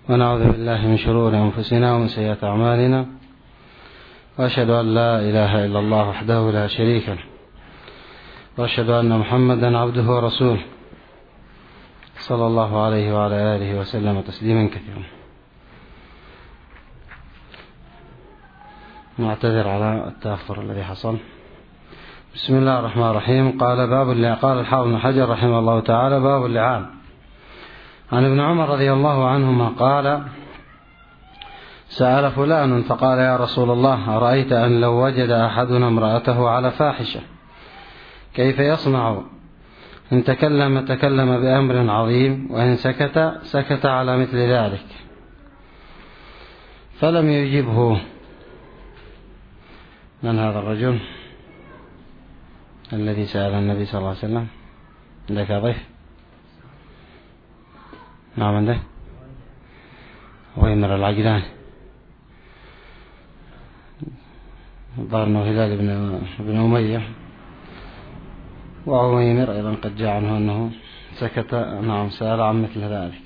ونعوذ بالله من شرور أنفسنا ومن سيئات أعمالنا، وأشهد أن لا إله إلا الله وحده لا شريك له، وأشهد أن محمدا عبده ورسوله صلى الله عليه وعلى آله وسلم تسليما كثيرا. نعتذر على التأخر الذي حصل. بسم الله الرحمن الرحيم. قال الحافظ بن حجر رحمه الله تعالى: باب اللعان. عن ابن عمر رضي الله عنهما قال: سأل فلان فقال: يا رسول الله، أرأيت أن لو وجد أحدنا امرأته على فاحشة كيف يصنع؟ إن تكلم بأمر عظيم، وإن سكت على مثل ذلك. فلم يجبه. من هذا الرجل الذي سأل النبي صلى الله عليه وسلم؟ عندك ضيف؟ نعم عنده. ويمر العجلان، ظهر أنه هلال بن أمية. وعويمر أيضا قد جاء عنه أنه سكت. نعم، سأل عن مثل ذلك.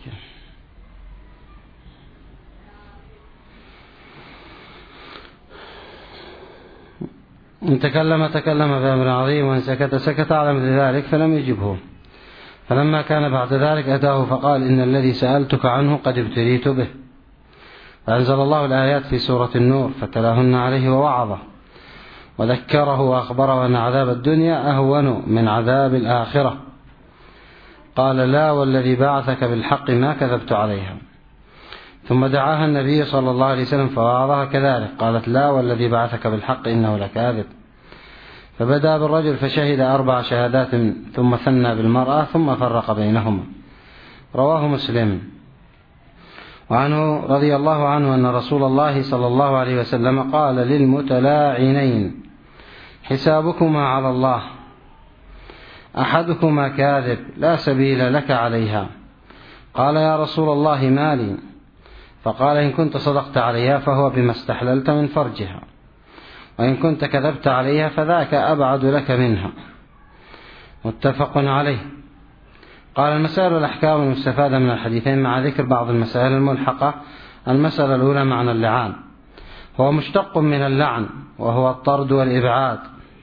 إن تكلم بأمر عظيم، وإن سكت على مثل ذلك. فلم يجبه. فلما كان بعد ذلك أتاه فقال: إن الذي سألتك عنه قد ابتليت به. فأنزل الله الآيات في سورة النور فتلاهن عليه ووعظه وذكره وأخبره أن عذاب الدنيا أهون من عذاب الآخرة. قال: لا والذي بعثك بالحق ما كذبت عليها. ثم دعاها النبي صلى الله عليه وسلم فوعظها كذلك. قالت: لا والذي بعثك بالحق إنه لكاذب. فبدأ بالرجل فشهد 4 شهادات، ثم ثنى بالمرأة، ثم فرق بينهما. رواه مسلم. وعنه رضي الله عنه أن رسول الله صلى الله عليه وسلم قال للمتلاعنين: حسابكما على الله، أحدكما كاذب لا سبيل لك عليها. قال: يا رسول الله مالي؟ فقال: إن كنت صدقت عليها فهو بما استحللت من فرجها، وإن كنت كذبت عليها فذاك أبعد لك منها. متفق عليه. قال: المسائل والأحكام المستفادة من الحديثين مع ذكر بعض المسائل الملحقة. المسألة الأولى: معنى اللعان. هو مشتق من اللعن، وهو الطرد والإبعاد.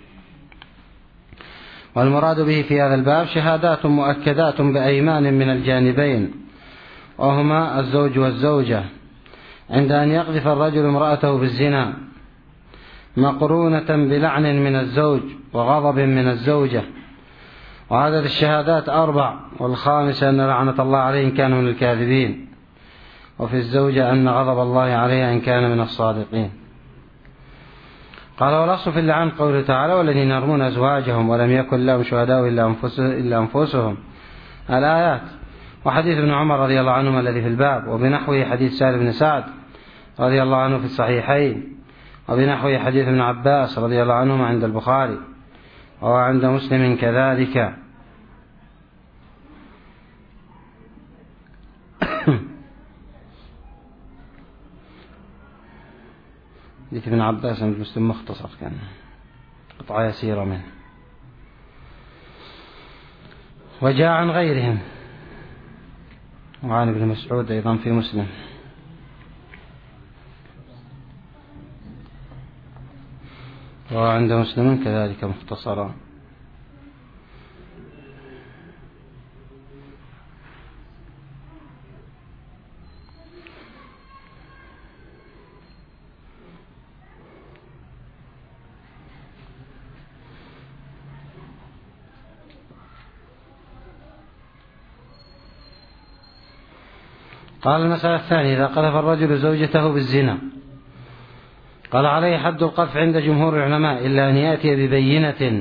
والمراد به في هذا الباب شهادات مؤكدات بأيمان من الجانبين، وهما الزوج والزوجة، عند أن يقذف الرجل امرأته بالزنا، مقرونة بلعن من الزوج وغضب من الزوجة. وعدد الشهادات 4، والخامسة أن لعنة الله عليه إن كان من الكاذبين، وفي الزوجة أن غضب الله عليها إن كان من الصادقين. قال: والأصل في اللعان قوله تعالى: والذين يرمون أزواجهم ولم يكن لهم شهداء إلا أنفسهم. الآيات. وحديث ابن عمر رضي الله عنهما الذي في الباب، وبنحوه حديث سهل بن سعد رضي الله عنه في الصحيحين، وبنحوه حديث ابن عباس رضي الله عنهما عند البخاري، وعند مسلم كذلك. حديث ابن عباس عند مسلم مختصر، كان قطعة يسيرة منه. وجاء عن غيرهم، وعن ابن مسعود أيضا في مسلم. وعند مسلم كذلك مختصرا. قال: المسألة الثانية: إذا قذف الرجل زوجته بالزنا قال: عليه حد القذف عند جمهور العلماء، إلا أن يأتي ببينة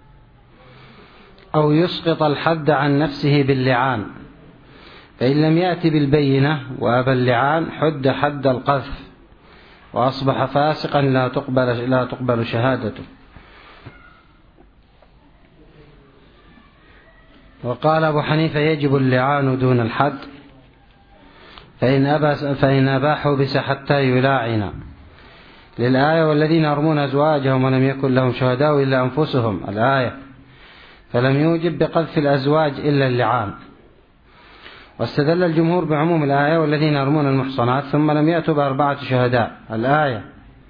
أو يسقط الحد عن نفسه باللعان. فإن لم يأتي بالبينة وأبى اللعان حد القذف، وأصبح فاسقا لا تقبل شهادته. وقال أبو حنيفة: يجب اللعان دون الحد، فإن أبى حبس حتى يلاعن، للآية: والذين يرمون أزواجهم ولم يكن لهم شهداء إلا أنفسهم. الآية. فلم يوجب بقذف الأزواج إلا اللعان. واستدل الجمهور بعموم الآية والذين يرمون المحصنات ثم لم يأتوا ب4 شهداء الآية،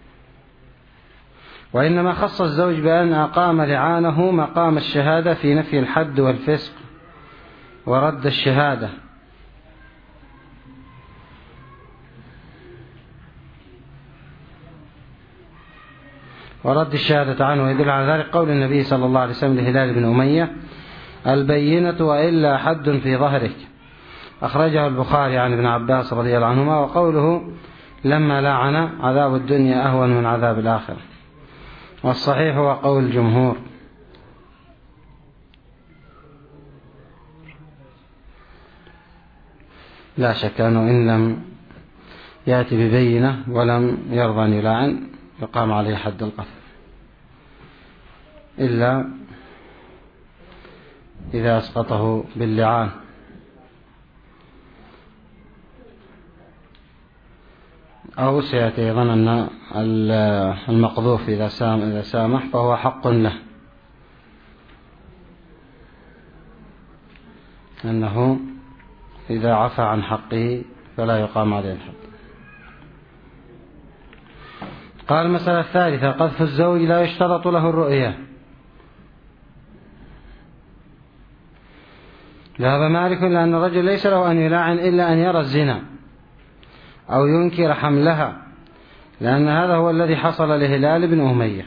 وإنما خص الزوج بأن أقام لعانه مقام الشهادة في نفي الحد والفسق ورد الشهادة. عنه، ويدل على ذلك قول النبي صلى الله عليه وسلم لهلال بن أمية: البينة وإلا حد في ظهرك، أخرجه البخاري عن ابن عباس رضي الله عنهما. وقوله لما لعن: عذاب الدنيا أهون من عذاب الآخرة. والصحيح هو قول الجمهور. لا شك أنه إن لم يأتي ببينة ولم يرضى أن يلاعن يقام عليه حد القذف، إلا إذا أسقطه باللعان. أو سيأتي أيضا أن المقذوف إذا سامح فهو حق له، أنه إذا عفى عن حقه فلا يقام عليه الحد. قال المسألة الثالثة: قذف الزوج لا يشترط له الرؤية. ذهب مالك لأن الرجل ليس له أن يلاعن إلا أن يرى الزنا أو ينكر حملها، لأن هذا هو الذي حصل لهلال بن أمية.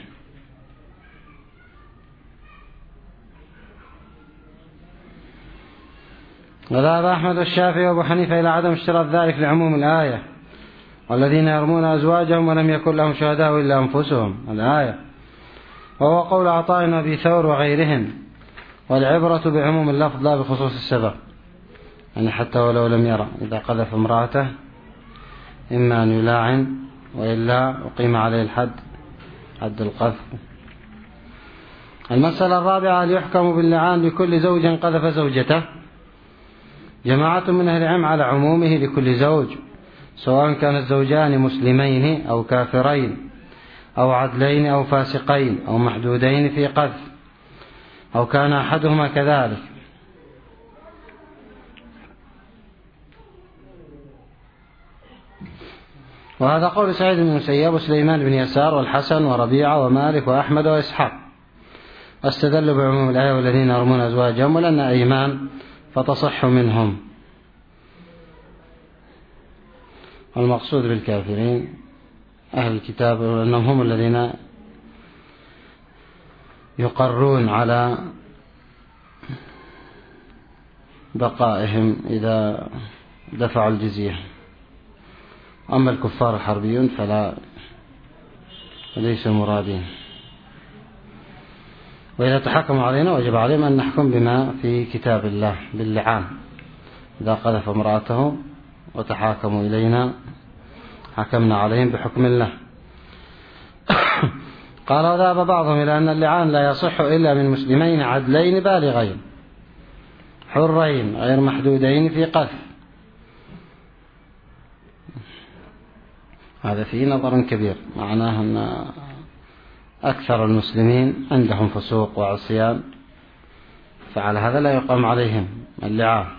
وذهب أحمد والشافعي وأبو حنيفة إلى عدم اشتراط ذلك لعموم الآية: والذين يرمون أزواجهم ولم يكن لهم شهداء إلا أنفسهم، الآية. وهو قول عطاء وأبي ثور وغيرهم، والعبرة بعموم اللفظ لا بخصوص السبب، يعني حتى ولو لم يرى إذا قذف امرأته إما أن يلاعن وإلا أقيم عليه الحد، حد القذف. المسألة الرابعة: هل يحكم باللعان لكل زوج قذف زوجته؟ جماعة من أهل العلم على عمومه لكل زوج، سواء كان الزوجان مسلمين أو كافرين أو عدلين أو فاسقين أو محدودين في قذف، أو كان أحدهما كذلك. وهذا قول سعيد بن المسيب وسليمان بن يسار والحسن وربيعة ومالك وأحمد وإسحاق، واستدلوا بعموم الآية: والذين يرمون أزواجهم، ولأن أيمان فتصح منهم. والمقصود بالكافرين أهل الكتاب، لأنهم هم الذين يقرون على بقائهم إذا دفعوا الجزية. أما الكفار الحربيون فلا، ليسوا مرادين. وإذا تحكموا علينا وجب عليهم أن نحكم بما في كتاب الله باللعان. إذا قذف امرأته وتحاكموا إلينا حكمنا عليهم بحكم الله. قال: وذهب بعضهم إلى أن اللعان لا يصح إلا من مسلمين عدلين بالغين حرين غير محدودين في قذف. هذا فيه نظر كبير، معناه أن أكثر المسلمين عندهم فسوق وعصيان، فعلى هذا لا يقام عليهم اللعان.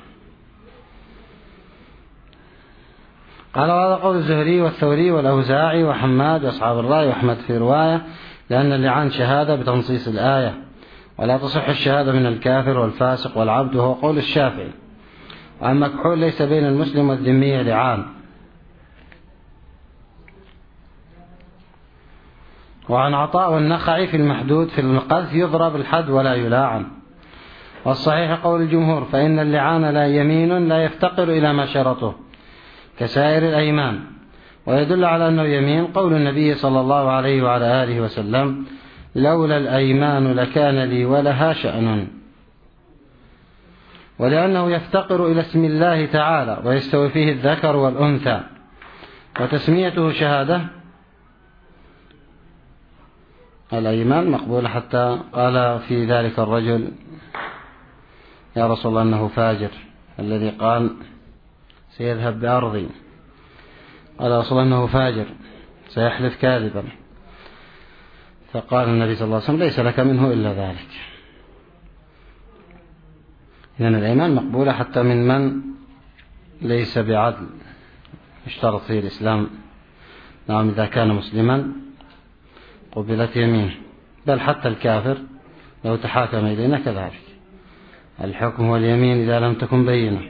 قال: وهذا قول الزهري والثوري والأوزاعي وحماد وأصحاب الرأي وأحمد في رواية، لأن اللعان شهادة بتنصيص الآية، ولا تصح الشهادة من الكافر والفاسق والعبد، وهو قول الشافعي. وأما كحول ليس بين المسلم والذمي لعان. وعن عطاء والنخعي في المحدود في القذف يضرب الحد ولا يلاعن. والصحيح قول الجمهور، فإن اللعان لا يمين لا يفتقر إلى ما شرطه كسائر الأيمان. ويدل على أنه يمين قول النبي صلى الله عليه وعلى آله وسلم: لولا الأيمان لكان لي ولها شأن. ولأنه يفتقر إلى اسم الله تعالى ويستوي فيه الذكر والأنثى، وتسميته شهادة. الأيمان مقبولة، حتى قال في ذلك الرجل: يا رسول الله أنه فاجر الذي قال سيذهب بأرضي، قال رسول الله أنه فاجر سيحلف كاذبا، فقال النبي صلى الله عليه وسلم: ليس لك منه إلا ذلك. إذن الأيمان مقبولة حتى من ليس بعدل يشترط فيه الإسلام. نعم إذا كان مسلما قبلت يمينه، بل حتى الكافر لو تحاكم إلينا كذلك الحكم هو اليمين إذا لم تكن بينة.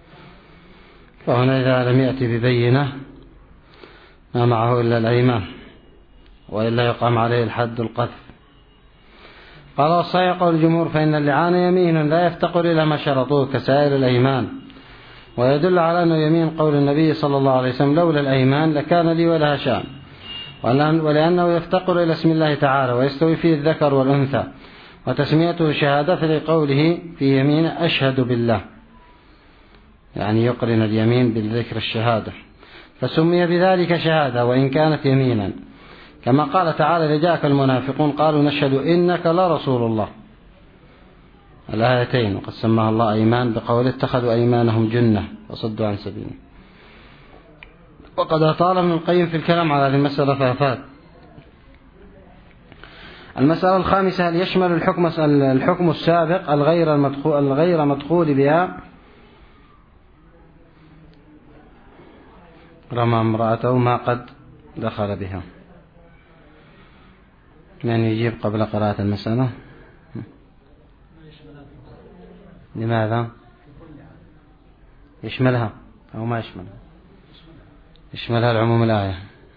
فهنا إذا لم يأتي ببينة ما معه إلا الأيمان، وإلا يقام عليه الحد القذف. قال والصحيح قول الجمهور فإن اللعان يمين لا يفتقر إلى ما شرطوه كسائر الأيمان، ويدل على أنه يمين قول النبي صلى الله عليه وسلم لولا الأيمان لكان لي ولها شأن، ولأنه يفتقر إلى اسم الله تعالى ويستوي فيه الذكر والأنثى، وتسميته شهادة لقوله في يمين أشهد بالله، يعني يقرن اليمين بالذكر الشهادة، فسمي بذلك شهادة وإن كانت يمينا، كما قال تعالى لجاءك المنافقون قالوا نشهد إنك لرسول الله، الآيتين. وقد سماها الله أيمان بقول اتخذوا أيمانهم جنة وصدوا عن سبيله. وقد أطال ابن القيم في الكلام على هذه المسألة فافات. المسألة الخامسة هل يشمل الحكم السابق الغير مدخول بها رمى امرأته ما قد دخل بها؟ من يجيب قبل قراءة المسألة؟ لماذا؟ يشملها أو ما يشملها؟ يشملها العموم الآية.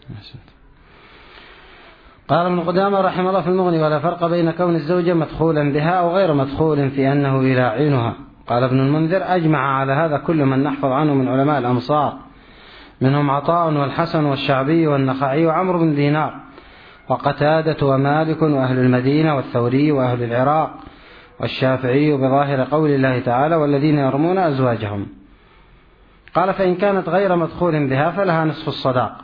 قال ابن قدامة رحمه الله في المغني ولا فرق بين كون الزوجة مدخولا بها أو غير مدخول في أنه يلاعنها. قال ابن المنذر أجمع على هذا كل من نحفظ عنه من علماء الأمصار، منهم عطاء والحسن والشعبي والنخعي وعمرو بن دينار وقتادة ومالك وأهل المدينة والثوري وأهل العراق والشافعي بظاهر قول الله تعالى والذين يرمون أزواجهم. قال فإن كانت غير مدخول بها فلها نصف الصداق،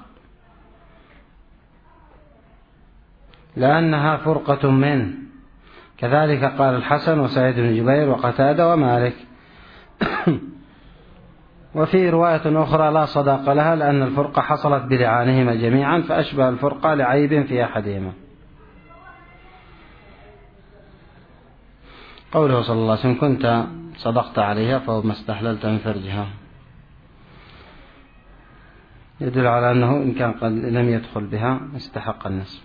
لأنها فرقة منه. كذلك قال الحسن وسعيد بن جبير وقتادة ومالك. وفي رواية أخرى لا صداق لها لأن الفرقة حصلت بلعانهما جميعا فأشبه الفرقة لعيب في أحدهما. قوله صلى الله عليه وسلم كنت صدقت عليها فهو ما استحللت من فرجها، يدل على أنه إن كان قد لم يدخل بها استحق النصف.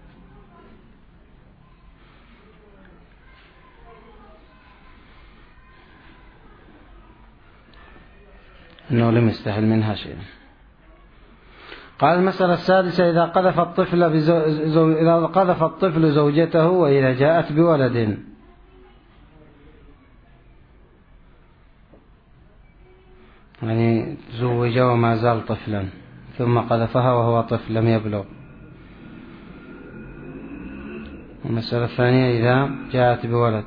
أنه لم يستحل منها شيئا. قال المسألة السادسة إذا قذف الطفل زوجته وإذا جاءت بولد. يعني زوج وما زال طفلا ثم قذفها وهو طفل لم يبلغ. المسألة الثانية إذا جاءت بولد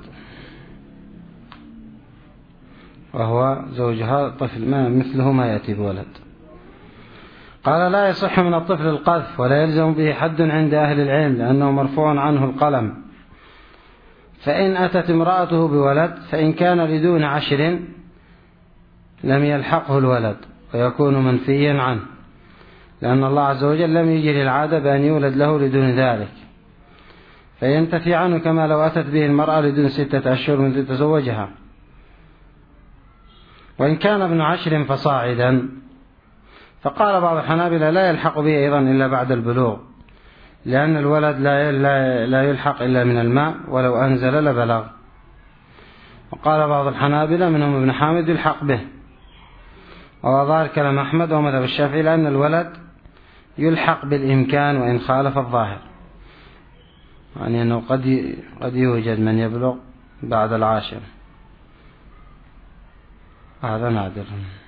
وهو زوجها طفل ما مثله ما يأتي بولد. قال لا يصح من الطفل القذف ولا يلزم به حد عند أهل العلم لأنه مرفوع عنه القلم. فإن أتت امرأته بولد فإن كان لدون 10 لم يلحقه الولد ويكون منفيا عنه، لأن الله عز وجل لم يجري العادة بأن يولد له لدون ذلك، فينتفي عنه كما لو أتت به المرأة لدون 6 أشهر من تزوجها. وإن كان ابن 10 فصاعدا فقال بعض الحنابلة لا يلحق به أيضا إلا بعد البلوغ، لأن الولد لا يلحق إلا من الماء ولو أنزل لبلغ. وقال بعض الحنابلة منهم ابن حامد يلحق به، وظاهر كلام أحمد ومذهب الشافعي لأن الولد يلحق بالإمكان وإن خالف الظاهر، يعني أنه قد يوجد من يبلغ بعد 10، هذا نادر.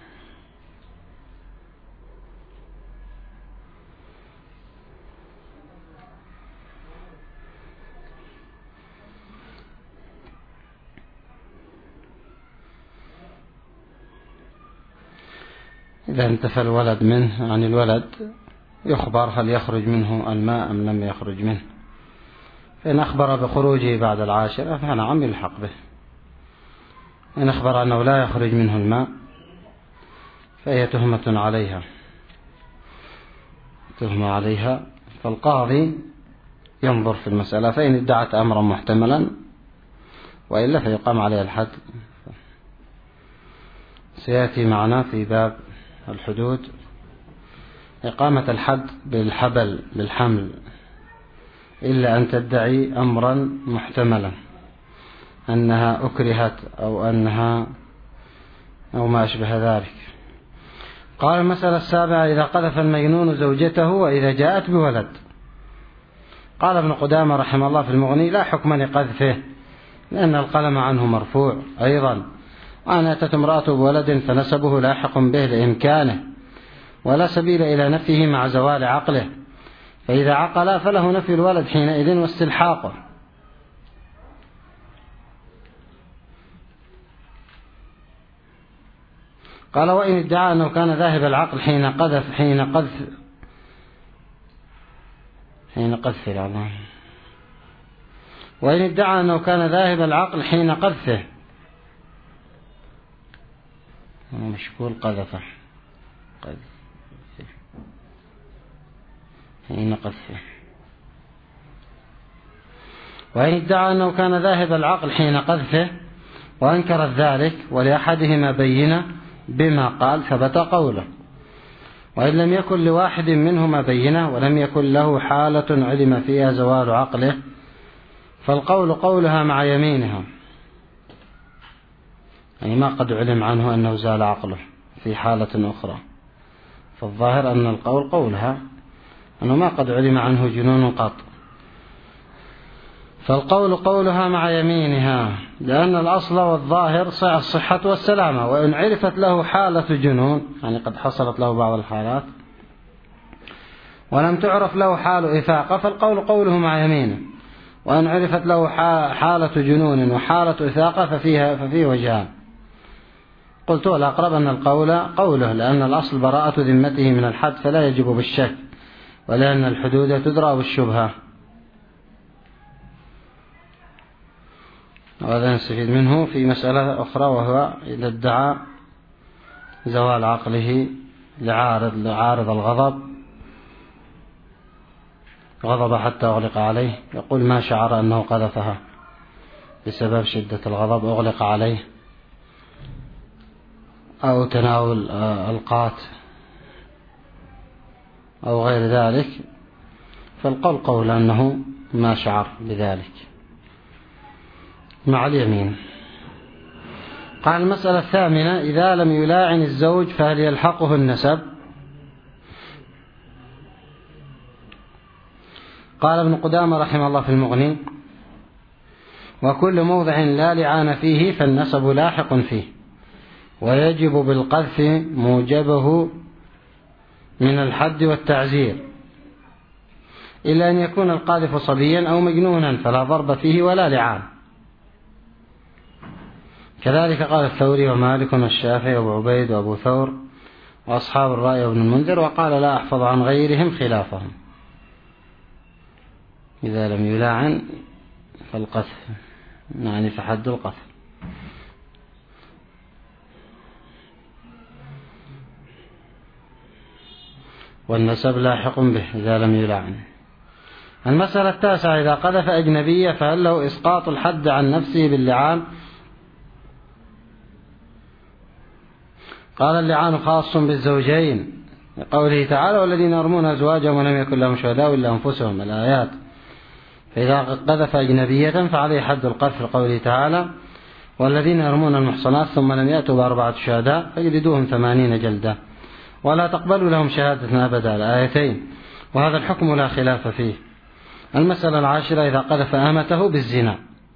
إذا انتفى الولد منه عن الولد يخبر هل يخرج منه الماء أم لم يخرج منه، فإن أخبر بخروجه بعد 10 فنعم يلحق به، إن أخبر أنه لا يخرج منه الماء فهي تهمة عليها، فالقاضي ينظر في المسألة، فإن ادعت أمرا محتملا وإلا فيقام عليها الحد سيأتي معنا في باب الحدود إقامة الحد بالحمل إلا أن تدعي أمرا محتملا أنها أكرهت أو ما أشبه ذلك. قال المسألة السابعة: إذا قذف المجنون زوجته وإذا جاءت بولد. قال ابن قدامة رحمه الله في المغني: لا حكم لقذفه لأن القلم عنه مرفوع أيضا، وأن أتت امرأة بولد فنسبه لاحق به لإمكانه ولا سبيل إلى نفيه مع زوال عقله، فإذا عقل فله نفي الولد حينئذ واستلحاقه. قال: وإن ادعى أنه كان ذاهب العقل حين وإن ادعى أنه كان ذاهب العقل حين قذفه، مشكول قذفه حين قذفه، وإن ادعى أنه كان ذاهب العقل حين قذفه وأنكرت ذلك ولأحدهما بينة بما قال ثبت قوله، وإن لم يكن لواحد منهما بينة ولم يكن له حالة علم فيها زوال عقله فالقول قولها مع يمينها، يعني ما قد علم عنه أنه زال عقله في حالة أخرى، فالظاهر أن القول قولها أنه ما قد علم عنه جنون قط، فالقول قولها مع يمينها، لأن الأصل والظاهر الصحة والسلامة، وإن عرفت له حالة جنون يعني قد حصلت له بعض الحالات ولم تعرف له حال إفاقة فالقول قوله مع يمينه، وإن عرفت له حالة جنون وحالة إفاقة ففيه وجهان. قلت والأقرب أن القول قوله، لأن الأصل براءة ذمته من الحد فلا يجب بالشك، ولأن الحدود تدرى بالشبهة. وهذا نستفيد منه في مسألة أخرى، وهو إذا ادعى زوال عقله لعارض غضب حتى أغلق عليه، يقول ما شعر أنه قذفها بسبب شدة الغضب أغلق عليه، أو تناول القات أو غير ذلك، فالقول قول أنه ما شعر بذلك مع اليمين. قال المسألة الثامنة: إذا لم يلاعن الزوج فهل يلحقه النسب؟ قال ابن قدامة رحمه الله في المغني: وكل موضع لا لعان فيه فالنسب لاحق فيه، ويجب بالقذف موجبه من الحد والتعزير، إلا أن يكون القاذف صبيا أو مجنونا فلا ضرب فيه ولا لعان. كذلك قال الثوري ومالك والشافعي وابو عبيد وابو ثور وأصحاب الرأي وابن المنذر، وقال لا أحفظ عن غيرهم خلافهم. إذا لم يلاعن فالقذف يعني فحد القذف. والنسب لاحق به إذا لم يلاعن. المسألة التاسعة: إذا قذف أجنبية فهل له إسقاط الحد عن نفسه باللعان؟ قال: اللعان خاص بالزوجين لقوله تعالى: والذين يرمون أزواجهم ولم يكن لهم شهداء إلا أنفسهم، الآيات. فإذا قذف أجنبية فعليه حد القذف لقوله تعالى: والذين يرمون المحصنات ثم لم يأتوا ب4 شهداء فاجلدوهم 80 جلدة ولا تقبلوا لهم شهادة أبدا، الآيتين، وهذا الحكم لا خلاف فيه. المسألة العاشرة: إذا قذف أمته بالزنا.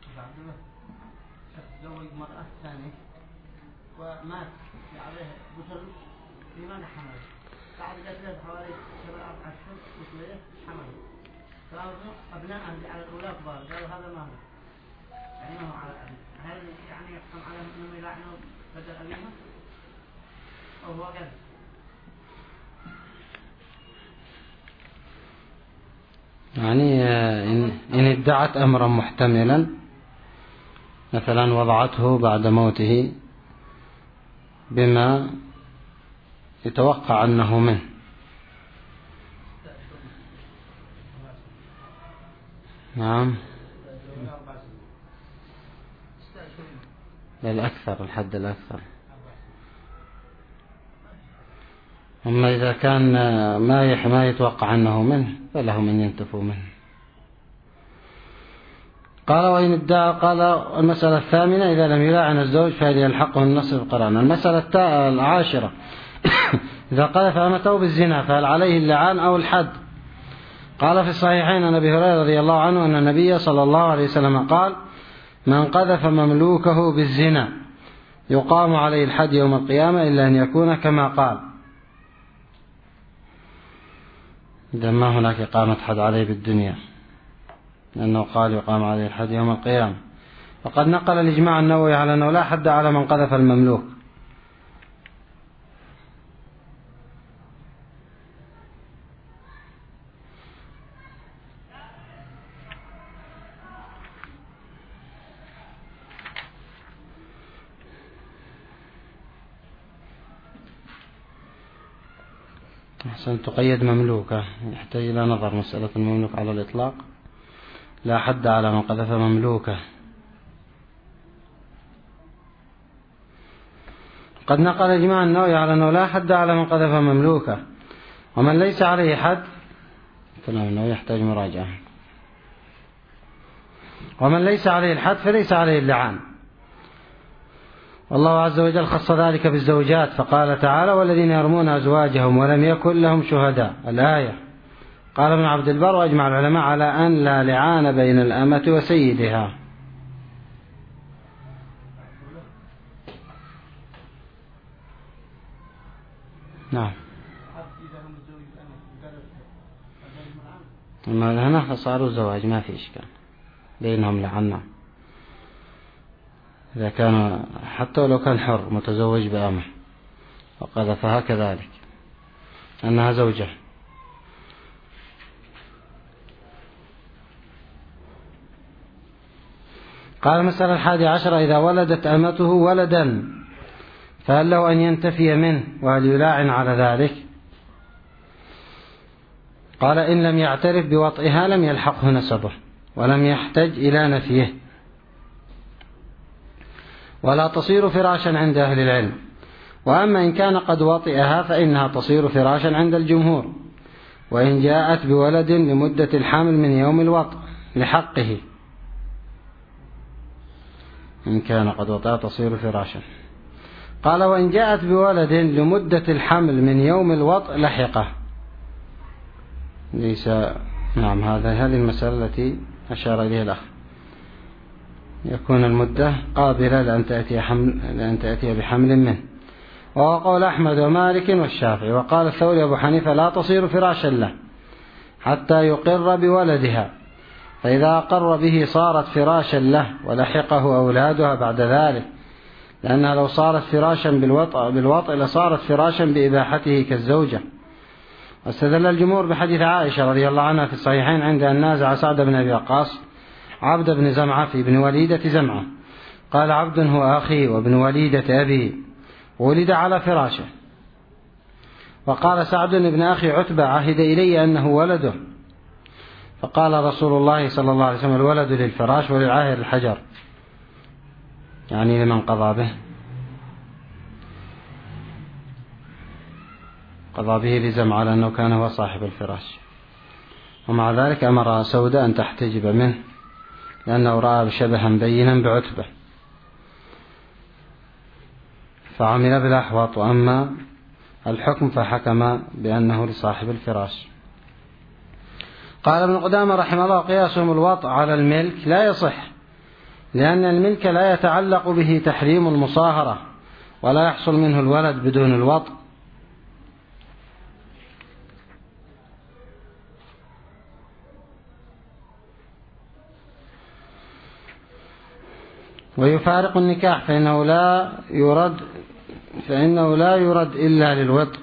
أبناء على الأولاد قالوا هذا ما هو يعني ما هو على الأبناء، هل يعني يحكم على أنهم يلعنوا بدل أبيهم أو هو كذا؟ يعني إن ادعت أمرا محتملا، مثلا وضعته بعد موته بما يتوقع أنه منه، نعم، للأكثر، الحد الأكثر أما إذا كان ما يتوقع أنه منه فلهم أن ينتفوا منه. قال وإن ادعى. قال المسألة الثامنة إذا لم يلاعن الزوج فهل يلحقه النصف بالقران. المسألة العاشرة إذا قذف أمته بالزنا فهل عليه اللعان أو الحد. قال في الصحيحين عن أبي هريرة رضي الله عنه أن النبي صلى الله عليه وسلم قال من قذف مملوكه بالزنا يقام عليه الحد يوم القيامة إلا أن يكون كما قال. إذا ما هناك إقامة حد عليه بالدنيا لأنه قال يقام عليه الحد يوم القيامة. وقد نقل الإجماع النووي على أنه لا حد على من قذف المملوك. أحسن. تقيد مملوكة يحتاج إلى نظر مسألة المملوك على الإطلاق. لا حد على من قذف مملوكة. قد نقل إجماع النووي على أنه لا حد على من قذف مملوكة. ومن ليس عليه حد كلام النووي يحتاج مراجعة. ومن ليس عليه الحد فليس عليه اللعان. والله عز وجل خص ذلك بالزوجات فقال تعالى والذين يرمون أزواجهم ولم يكن لهم شهداء الآية. قال ابن عبد البر وأجمع العلماء على أن لا لعان بين الأمة وسيدها. نعم. أما هنا فصاروا زواج ما في إشكال بينهم لعنة إذا كان حتى ولو كان حر متزوج بأمه وقذفها كذلك أنها زوجة. قال المسألة 11 إذا ولدت أمته ولدا فهل له أن ينتفي منه وهل يلاعن على ذلك. قال إن لم يعترف بوطئها لم يلحقه نسبه ولم يحتج إلى نفيه ولا تصير فراشا عند أهل العلم. وأما إن كان قد وطئها فإنها تصير فراشا عند الجمهور وإن جاءت بولد لمدة الحمل من يوم الوطء لحقه. إن كان قد وطئها تصير فراشا. قال وإن جاءت بولد لمدة الحمل من يوم الوطء لحقه. ليس. نعم. هذه المسألة التي أشار إليها الأخ. يكون المدة قابلة لأن تأتي بحمل منه. وهو قول أحمد ومالك والشافعي. وقال الثوري أبو حنيفة لا تصير فراشا له حتى يقر بولدها فإذا أقر به صارت فراشا له ولحقه أولادها بعد ذلك لأنها لو صارت فراشا بالوطء لصارت فراشا بإباحته كالزوجة. واستدل الجمهور بحديث عائشة رضي الله عنها في الصحيحين عند أن نازع سعد بن أبي وقاص عبد بن زمعة في ابن وليدة زمعة قال عبد هو أخي وابن وليدة أبي ولد على فراشه. وقال سعد ابن أخي عتبة عهد إلي أنه ولده فقال رسول الله صلى الله عليه وسلم الولد للفراش وللعاهر الحجر يعني لمن قضى به قضى به لزمعة لأنه كان هو صاحب الفراش. ومع ذلك أمر سودة أن تحتجب منه لأنه رأى شبها بينا بعتبة فعمل بالأحوط. وأما الحكم فحكم بأنه لصاحب الفراش. قال ابن قدامة رحمه الله قياسهم الوطء على الملك لا يصح لأن الملك لا يتعلق به تحريم المصاهرة ولا يحصل منه الولد بدون الوطء. ويفارق النكاح فإنه لا يرد إلا للوطء.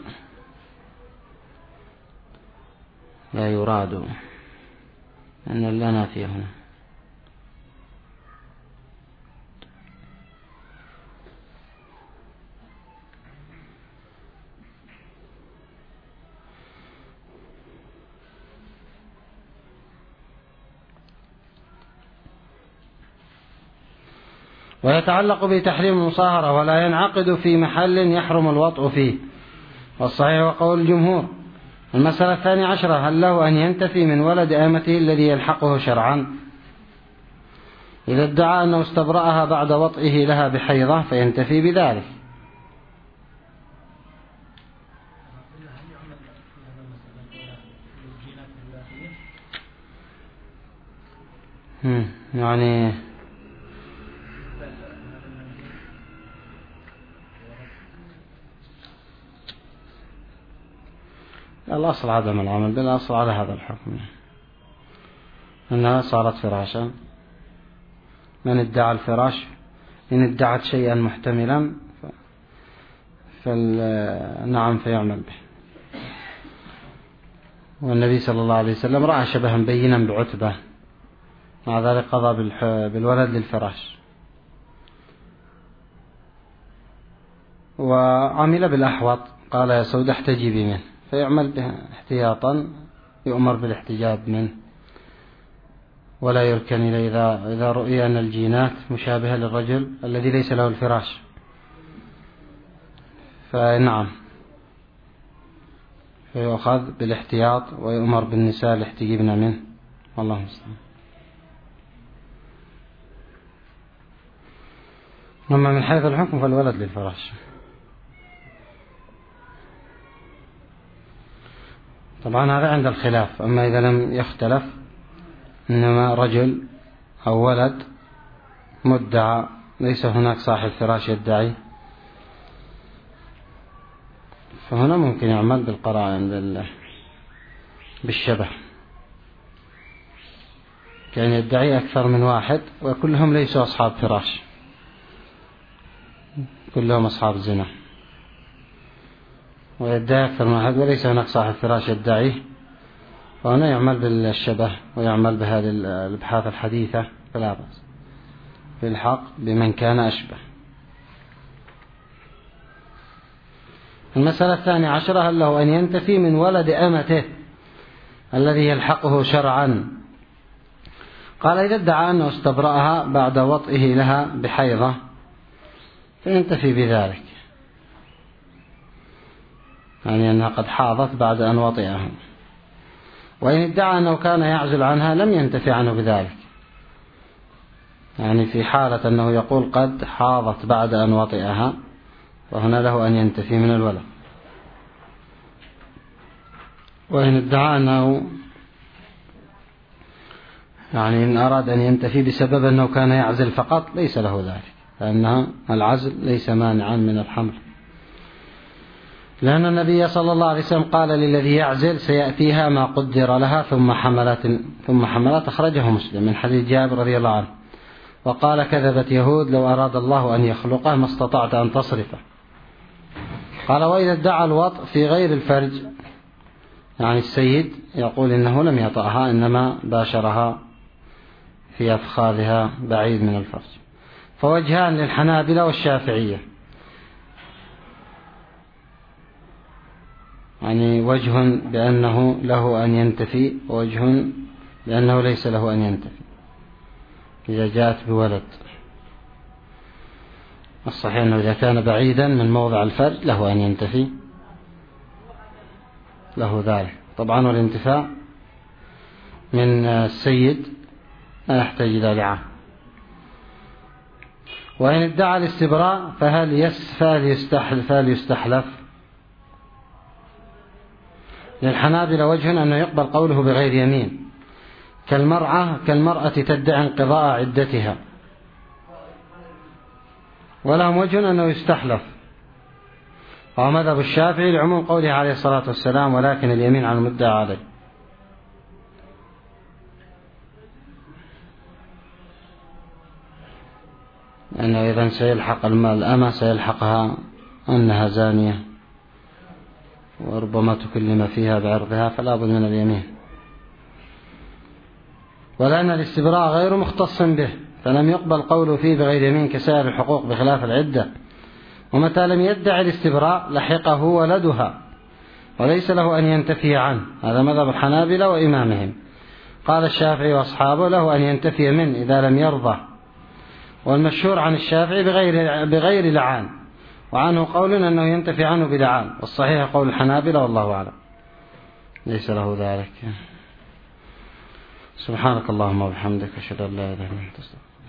لا يراد أن لا نافية هنا. ويتعلق بتحريم المصاهرة ولا ينعقد في محل يحرم الوطء فيه. والصحيح وقول الجمهور. المسألة 12 هل له أن ينتفي من ولد أمته الذي يلحقه شرعا؟ إذا ادعى أنه استبرأها بعد وطئه لها بحيضة فينتفي بذلك. يعني الأصل عدم العمل بالأصل على هذا الحكم أنها صارت فراشا. من ادعى الفراش إن ادعت شيئا محتملا فنعم فيعمل به. والنبي صلى الله عليه وسلم رأى شبها بينا بعتبة، مع ذلك قضى بالولد للفراش. وعمل بالأحوط قال يا سودة احتجبي منه فيعمل به احتياطا، يؤمر بالاحتجاب منه ولا يركن إليه إذا رؤي أن الجينات مشابهة للرجل الذي ليس له الفراش، فنعم فيؤخذ بالاحتياط ويؤمر بالنساء لاحتجبن منه. والله المستعان. أما من حيث الحكم فالولد للفراش. طبعا هذا عند الخلاف. أما إذا لم يختلف إنما رجل أو ولد مدعى ليس هناك صاحب فراش يدعي، فهنا ممكن يعمل بالقرائن بالشبه، كان يدعي أكثر من واحد وكلهم ليسوا أصحاب فراش، كلهم أصحاب زنا، ويدعي أكثر من واحد وليس هناك صاحب فراش يدعيه، فهنا يعمل بالشبه ويعمل بهذه الأبحاث الحديثة فلا بأس في الحق بمن كان أشبه. المسألة 12 هل له أن ينتفي من ولد أمته الذي يلحقه شرعا؟ قال إذا ادعى أنه استبرأها بعد وطئه لها بحيضة فينتفي بذلك، يعني أنها قد حاضت بعد أن وطئها. وإن ادعى أنه كان يعزل عنها لم ينتفي عنه بذلك، يعني في حالة أنه يقول قد حاضت بعد أن وطئها فهنا له أن ينتفي من الولد. وإن ادعى أنه يعني إن أراد أن ينتفي بسبب أنه كان يعزل فقط ليس له ذلك، لأن العزل ليس مانعا من الحمل، لأن النبي صلى الله عليه وسلم قال للذي يعزل سيأتيها ما قدر لها ثم حملت أخرجه مسلم من حديث جابر رضي الله عنه. وقال كذبت يهود لو أراد الله أن يخلقه ما استطعت أن تصرفه. قال وإذا ادعى الوطء في غير الفرج، يعني السيد يقول إنه لم يطأها إنما باشرها في أفخاذها بعيد من الفرج. فوجهان للحنابلة والشافعية، يعني وجه بأنه له أن ينتفي ووجه بأنه ليس له أن ينتفي إذا جاءت بولد. الصحيح أنه إذا كان بعيدا من موضع الفرج له أن ينتفي، له ذلك طبعا. والانتفاع من السيد لا يحتاج إلى لعان. وإن ادعى الاستبراء فهل يستحلف؟ للحنابلة وجه أنه يقبل قوله بغير يمين، كالمرأة تدعي انقضاء عدتها، ولهم وجه أنه يستحلف. ومذهب الشافعي لعموم قوله عليه الصلاة والسلام ولكن اليمين على المدعى عليه. لأنه إذا سيلحق الأمة سيلحقها أنها زانية وربما تكلم فيها بعرضها فلا بد من اليمين. ولأن الاستبراء غير مختص به فلم يقبل قوله فيه بغير يمين كسائر الحقوق بخلاف العدة. ومتى لم يدعي الاستبراء لحقه ولدها وليس له أن ينتفي عنه. هذا مذهب الحنابلة وإمامهم. قال الشافعي وأصحابه له أن ينتفي منه إذا لم يرضى، والمشهور عن الشافعي بغير لعان، وعنه قول أنه ينتفي عنه بدعان، والصحيح قول الحنابلة والله أعلم ليس له ذلك. سبحانك اللهم وبحمدك أشهد أن لا إله إلا أنت أستغفرك.